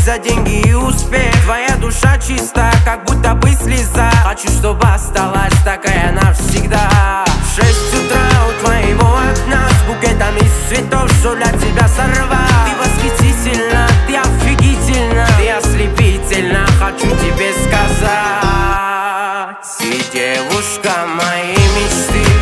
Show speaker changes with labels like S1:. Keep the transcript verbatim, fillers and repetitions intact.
S1: за деньги и успех. Твоя душа чиста, как будто бы слеза. Хочу, чтобы осталась такая навсегда. В шесть утра у твоего окна с букетом из цветов, что для тебя сорвать. Ты восхитительна, ты офигительна, ты ослепительна, хочу тебе сказать. Ты девушка моей мечты.